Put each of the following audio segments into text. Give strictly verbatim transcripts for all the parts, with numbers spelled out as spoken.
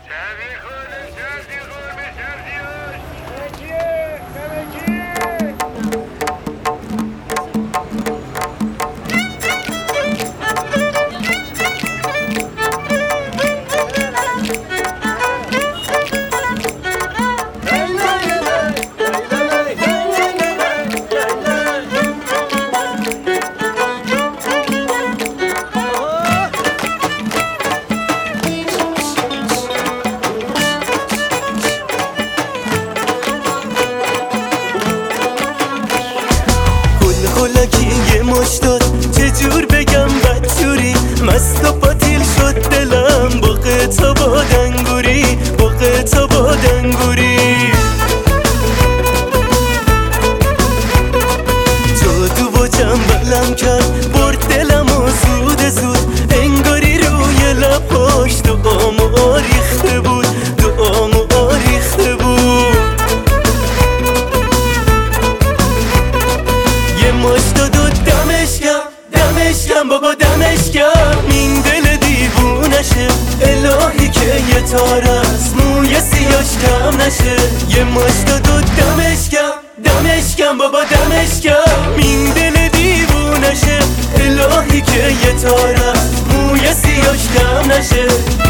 یه مش داد چجور بگم بدجوری مست و پاتیل شد دلم با قطع با دنگوری با قطع با دنگوری جادو با جنبلم کرد برد دلم و زود زود انگاری روی لباش دعامو آریخته بود دعامو آریخته بود یه مش داد و دمش کرد دمش کم بابا دمش کم این دل دیوونشه الهی که یه تار از موی سیاش کم نشه یه مش داد و دمش کم دمش کم بابا دمش کم این دل دیوونشه الهی که یه تار از موی سیاش کم نشه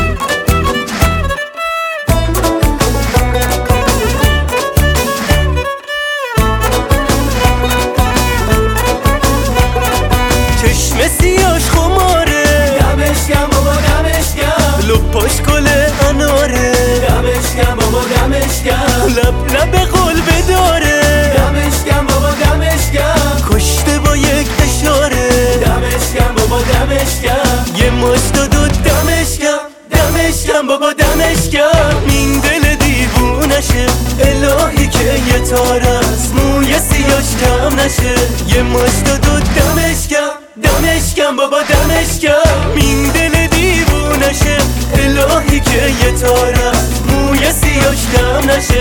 سیاش خماره دمش کم بابا دمش کم لپاش گل اناره دمش کم بابا دمش کم لب لب قلب داره دمش کم بابا دمش کم کشته با یک اشاره دمش کم بابا دمش کم یه مش داد و دمش کم دمش کم بابا دمش کم این دل دیوونشه الهی که یه تار از موی سیاش کم نشه یه مش داد و دمش کم دمش کم بابا دمش کم این دل دیوونشه الهی که یه تار از موی سیاش کم نشه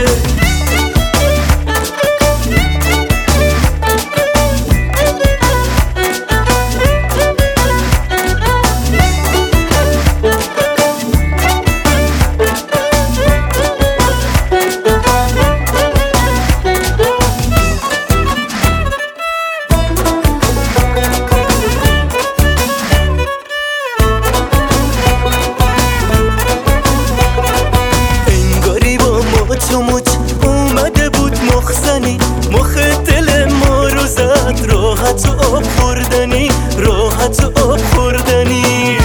تو مچ اومده بود مخزنی مخ دل ما رو زد راحت و آب خوردنی راحت و آب خوردنی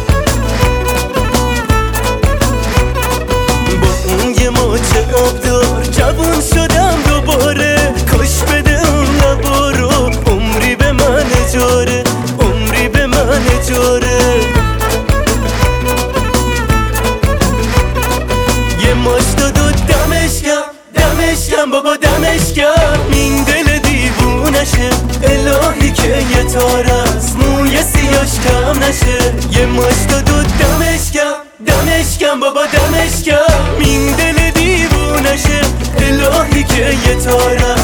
با اون یه مچ آبدار جوون شدم دوباره کاش بده اون لبا رو عمری به من اجاره عمری به من اجاره یه ماش داد و دمش کم دمش کم بابا دمش کم این دل دیوونشه الهی که یه تار از موی سیاش کم نشه یه ماش داد و دمش کم دمش کم بابا دمش کم این دل دیوونشه الهی که یه تار